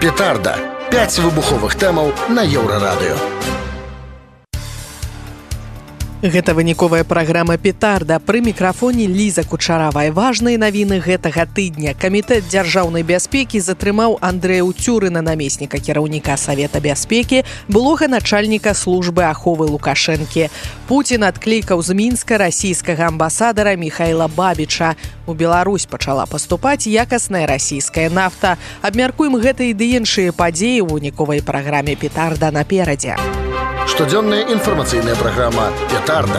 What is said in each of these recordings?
Петарда. 5 выбуховых тэмаў на Еўрарадыё. Гэта выніковая праграма «Петарда». Пры мікрафоне Ліза Кучарава. Важныя навіны гэтага тыдня. Камітэт дзяржаўнай бяспекі затрымаў Андрэя Уцюрына, намесніка кіраўніка Савета бяспекі, былога начальніка службы аховы Лукашэнкі. Пуцін адклікаў з Мінска расійскага амбасадара Міхайла Бабіча. У Беларусь пачала паступаць якасная расійская нафта. Абмяркуем гэта і ды іншыя падзеі ў выніковай праграме «Петарда» наперадзе. Штодзённая інфармацыйная праграма «Петарда».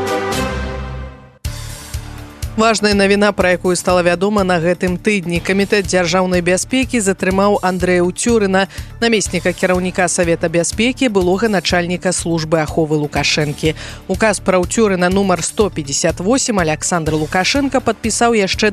Важная навіна, пра якую стала вядома на гэтым тыдні. Камітэт дзяржаўнай бяспекі затрымаў Андрэя Уцюрына, намесніка кіраўніка Савета бяспекі, былога начальніка службы аховы Лукашэнкі. Указ пра Уцюрына нумар 158 Александр Лукашенко падпісаў яшчэ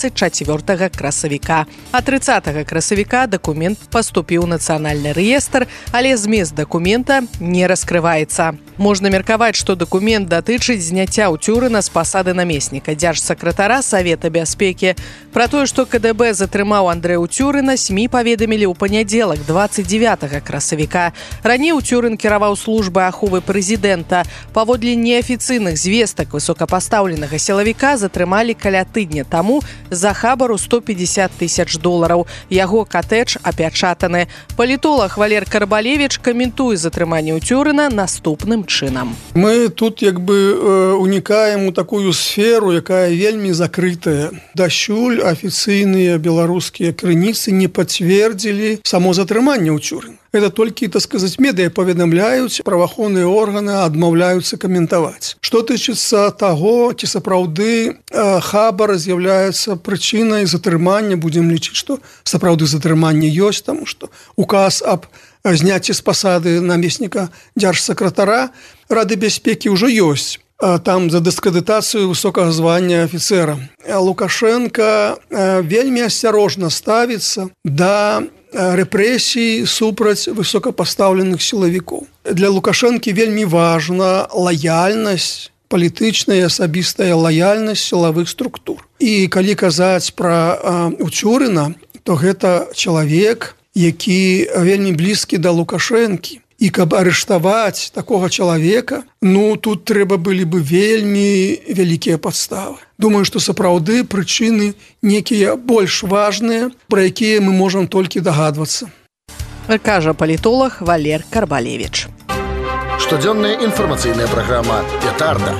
24 красавіка. А 30 красавіка дакумент паступіў у нацыянальны рэестр, але змест дакумента не раскрываецца. Можна меркаваць, што дакумент датычыць зняцця Уцюрына з пасады намесніка дзяржсакратара Савета бяспекі. Пра тое, што КДБ затрымаў Андрэя Уцюрына, СМІ паведамілі ў панядзелак, 29 красавіка. Раней Уцюрын кіраваў службай аховы прэзідэнта. Паводле неафіцыйных звестак высокапастаўленага сілавіка затрымалі каля тыдня таму за хабару $150 000. Яго катэдж апячатаны. Палітолог Валер Карбалевіч каментуе затрыманне Уцюрына наступным чынам. Мы тут унікаем у такую сферу, якая вельмі закрытая. Дасюль афіцыйныя беларускія крыніцы не пацвердзілі само затрыманне Уцюрына. Это толькі, так сказать, медыа паведамляюць, праваахоўныя органы адмаўляюцца каментаваць. Што тычыцца таго, ці сапраўды хабар з'яўляецца прычынай затрымання, будзем лічыць, што сапраўды затрыманне ёсць, таму што указ аб зняцці з пасады намесніка дзяржсакратара Рады бяспекі ўжо ёсць. Там за дыскрэдытацыю высокага звання афіцэра. Лукашенко вельмі асцярожна ставіцца да рэпрэсій супраць высокапастаўленых сілавікоў. Для Лукашэнкі вельмі важна лаяльнасць, палітычная асабістая лаяльнасць сілавых структур. І калі казаць пра Уцюрына, то гэта чалавек, які вельмі блізкі да Лукашэнкі. І каб арыштаваць такога чалавека, тут трэба былі бы вельмі вялікія падставы. Думаю, што сапраўды прычыны некія больш важныя, пра якія мы можам толькі дагадвацца. Кажа палітолог Валер Карбалевіч. Штодзённая інфармацыйная праграма «Петарда».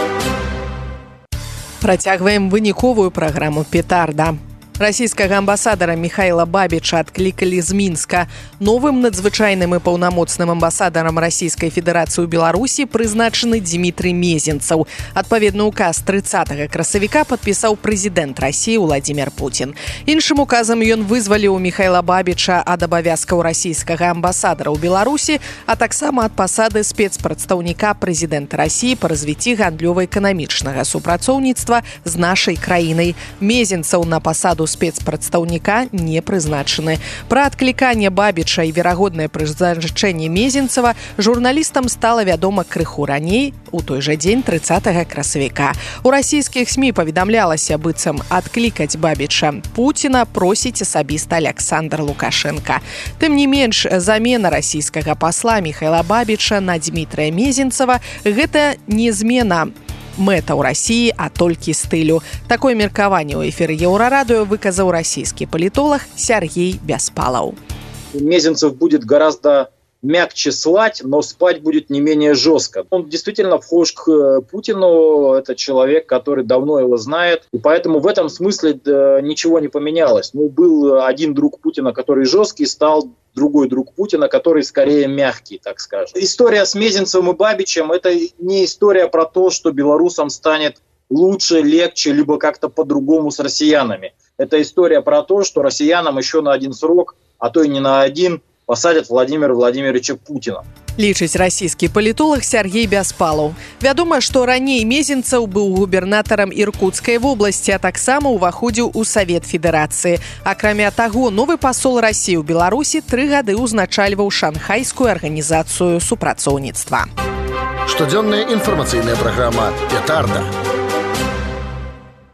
Працягваем выніковую праграму «Петарда». Расійскага амбасадара Міхайла Бабіча адклікалі з Мінска. Новым надзвычайным і паўнамоцным амбасадарам Расійскай Федэрацыі ў Беларусі прызначаны Дмітрый Мезенцаў. Адпаведны указ 30 красавіка падпісаў прэзідэнт Расіі Владзімір Пуцін. Іншым указам ён вызваліў Міхайла Бабіча ад абавязкаў расійскага амбасадара ў Беларусі, а таксама ад пасады спецпрадстаўніка прэзідэнта Расіі па развіцці гандлёва-эканамічнага супрацоўніцтва з нашай краінай. Мезенцаў на пасаду спецпрадстаўніка не прызначаны. Пра адкліканне Бабіча і верагоднае прызначэнне Мезенцава журналістам стала вядома крыху раней, у той жа дзень 30 красавіка. У расійскіх СМІ паведамлялася, быццам адклікаць Бабіча Пуціна просіць асабіста Александр Лукашенко. Тым не менш, замена расійскага пасла Міхайла Бабіча на Дмітрыя Мезенцава – гэта не змена мэта ў Расіі, а толькі стылю. Такое меркаванне ў эфіры Еўрарадыё выказаў расійскі палітолог Сергей Бяспалаў. Мезенцев будет гораздо мягче слать, но спать будет не менее жестко. Он действительно вхож к Путину, это человек, который давно его знает, и поэтому в этом смысле ничего не поменялось. Был один друг Путина, который жесткий, стал другой друг Путина, который скорее мягкий, так скажем. История с Мезенцевым и Бабичем – это не история про то, что белорусам станет лучше, легче, либо как-то по-другому с россиянами. Это история про то, что россиянам еще на один срок, а то и не на один, посадят Владимира Владимировича Путина. Лічыць расійскі палітолог Сергей Бяспалаў. Вядома, што раней Мезенцаў быў губернатарам Іркутскай вобласці, а таксама ўваходзіў у Савет Федэрацыі. Акрамя таго, новы пасол Расіі ў Беларусі 3 гады ўзначальваў шанхайскую арганізацыю супрацоўніцтва. Штодзённая інфармацыйная праграма «Петарда».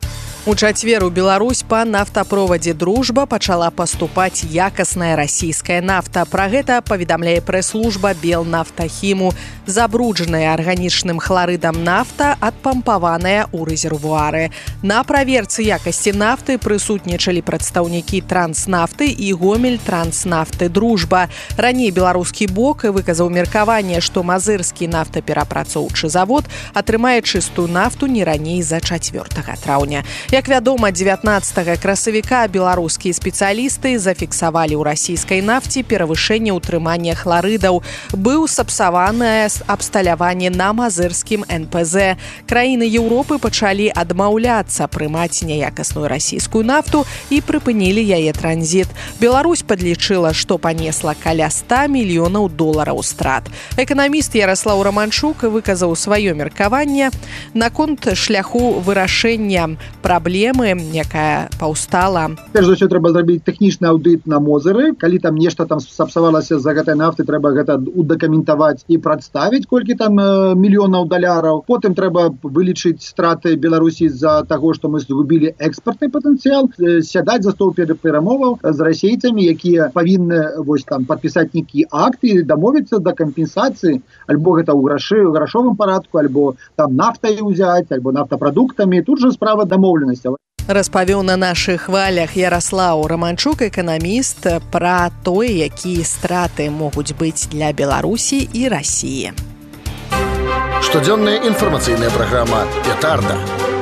У чацвер у Беларусь па нафтаправодзе «Дружба» пачала паступаць якасная расійская нафта. Пра гэта паведамляе прэс-служба Белнафтахіму. Забруджаная арганічным хларыдам нафта адпампаваная ў рэзервуары. На праверцы якасці нафты прысутнічалі прадстаўнікі Транснафты і Гомель-Транснафты «Дружба». Раней беларускі бок выказаў меркаванне, што мазырскі нафтаперапрацоўчы завод атрымае чыстую нафту не раней за 4 траўня. Як вядома, 19 красавіка беларускія спецыялісты зафіксавалі ў расійскай нафце перавышэнне ўтрымання хларыдаў. Быў сапсаванае абсталяванне на мазырскім НПЗ. Краіны Еўропы пачалі адмаўляцца прымаць няякасную расійскую нафту і прыпынілі яе транзіт. Беларусь падлічыла, што панесла каля $100 мільёнаў страт. Эканаміст Ярослаў Романчук выказаў сваё меркаванне наконт шляху вырашэння праблемы, якая паўстала. Перш за ўсё трэба зрабіць тэхнічны аўдыт на Мозыры. Калі там нешта там сапсавалася з-за гэтай нафты, трэба гэта удакументаваць і прадставіць, колькі там мільёнаў даляраў. Потым трэба вылічыць страты Беларусі з-за таго, што мы згубілі экспартны патэнцыял, сядаць за стол перамоваў з расейцамі, якія павінны падпісаць нейкі акт і дамовіцца да кампенсацыі, альбо гэта ў грашовым парадку, альбо там нафтай узяць, альбо нафтапрадуктамі. Тут жа справа дамоўленасці. Распавёў на нашых хвалях Ярослаў Романчук, эканаміст, пра тое, якія страты могуць быць для Беларусі і Расіі. Штодзённая інфармацыйная праграма «Петарда».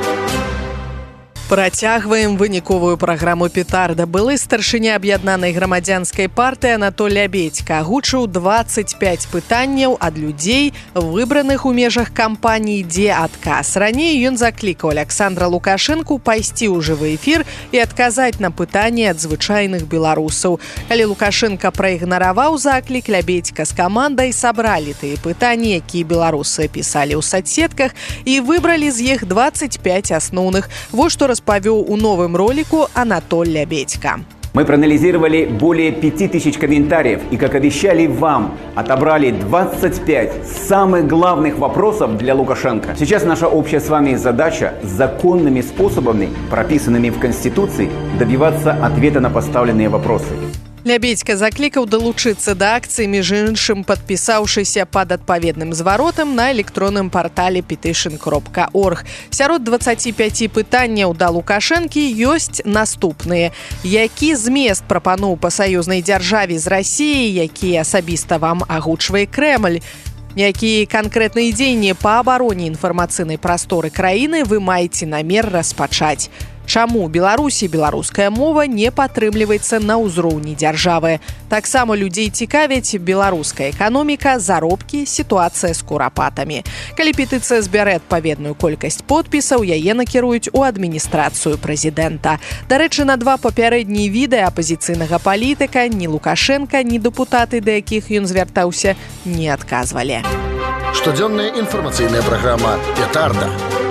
Працягваем выніковую праграму «Петарда». Былы старшыня аб'яднанай грамадзянскай партыі Анатоль Лябедзька агучыў 25 пытанняў ад людзей, выбраных у межах кампаніі «Дзе адказ». Раней ён заклікаў Александра Лукашэнку пайсці ў жывы эфір і адказаць на пытанні ад звычайных беларусаў. Калі Лукашенка праігнараваў заклік, Лябедзька з камандай сабралі тыя пытанні, якія беларусы пісалі ў соцсетках, і выбралі з іх 25 асноўных. Вось што распавёў у новым ролику Анатоль Лябедзька. Мы проанализировали более 5000 комментариев и, как обещали вам, отобрали 25 самых главных вопросов для Лукашенко. Сейчас наша общая с вами задача законными способами, прописанными в Конституции, добиваться ответа на поставленные вопросы. Лябедзька заклікаў далучыцца да акцыі, між іншым падпісаўшыся пад адпаведным зваротам на электронным партале petition.org. Сярод 25 пытанняў да Лукашэнкі ёсць наступныя. Які змест прапаноў па саюзнай дзяржаве з Расіяй, які асабіста вам агучвае Крэмль? Якія канкрэтныя дзеянні па абароне інфармацыйнай прасторы краіны вы маеце намер распачаць? Чаму Беларусі беларуская мова не падтрымліваецца на ўзроўні дзяржавы? Таксама людзей цікавяць беларуская эканоміка, заробкі, сітуацыя з курапатамі. Калі петыцыя збярэ адпаведную колькасць подпісаў, яе накіруюць у адміністрацыю прэзідэнта. Дарэчы, на 2 папярэднія відэа апазіцыйнага палітыка ні Лукашенка, ні дэпутаты, да якіх ён звяртаўся, не адказвалі. Штодзённая інфармацыйная праграма «Петарда».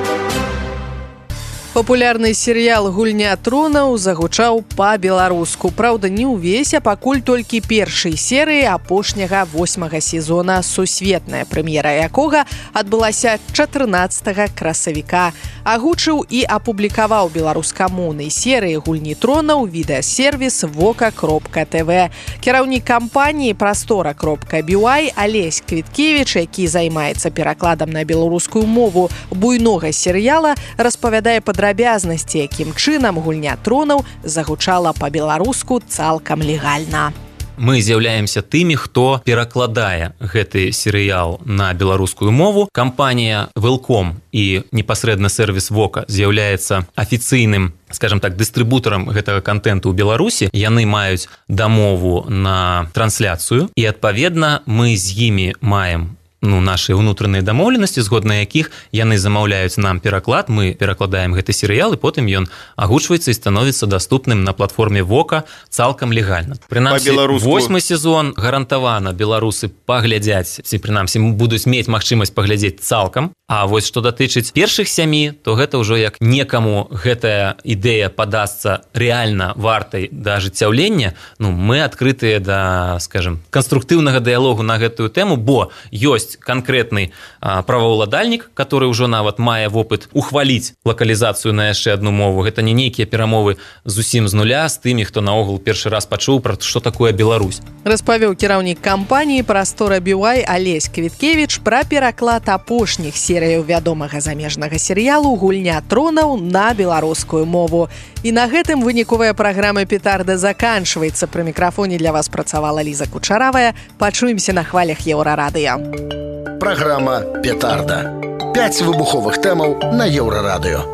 Папулярны серыял «Гульня тронаў» загучаў па-беларуску. Праўда, не ўвесь, а пакуль толькі першай серыі апошняга 8-га сезона, сусветная прэм'ера якога адбылася 14 красавіка. Агучыў і апублікаваў беларускамоўнай серыі «Гульні тронаў» відэасервіс voka.tv. Кіраўнік кампаніі «Прастора.by» Алесь Квіткевіч, які займаецца перакладам на беларускую мову буйнога серыяла, распавядае падрабязнасці, якім чынам «Гульня тронаў» загучала па-беларуску цалкам легальна. Мы з'яўляемся тымі, хто перакладае гэты серыял на беларускую мову. Кампанія Велком і непасрэдна сервіс Вока з'яўляецца афіцыйным, скажем так, дыстрыбутарам гэтага контенту ў Беларусі. Яны маюць дамову на трансляцыю і, адпаведна, мы з імі маем наши ўнутраныя дамоўленасці, згодна якіх яны замаўляюць нам пераклад, мы перакладаем гэты серыял, і потым ён агучваецца і становіцца даступным на платформе Вока цалкам легальна. Прынамсі, 8-й сезон гарантавана беларусы паглядзяць, ці прынамсі будуць мець магчымасць паглядзець цалкам, а вось што датычыць першых 7, то гэта ўжо як некаму гэтая ідэя падасца рэальна вартай да ажыццяўлення, мы адкрытыя да, скажем, канструктыўнага дыялогу на гэтую тэму, бо ёсць ёсць канкрэтны праваўладальнік, который ўжо нават мае вопыт ухваліць лакалізацыю на яшчэ одну мову. Гэта не нейкія перамовы зусім з нуля з тымі, хто наогул першы раз пачуў пра што такое Беларусь. Распавёў кіраўнік кампаніі «Прастора BY» Алесь Квіткевіч пра пераклад апошніх серыяў вядомага замежнага серыялу «Гульня тронаў» на беларускую мову. І на гэтым выніковая праграма «Петарда» заканчваецца. Пры мікрафоне для вас працавала Ліза Кучаравая. Пачуемся на хвалях Еўрарадыё. Праграма «Петарда». 5 выбуховых тэмаў на Еўрарадыё.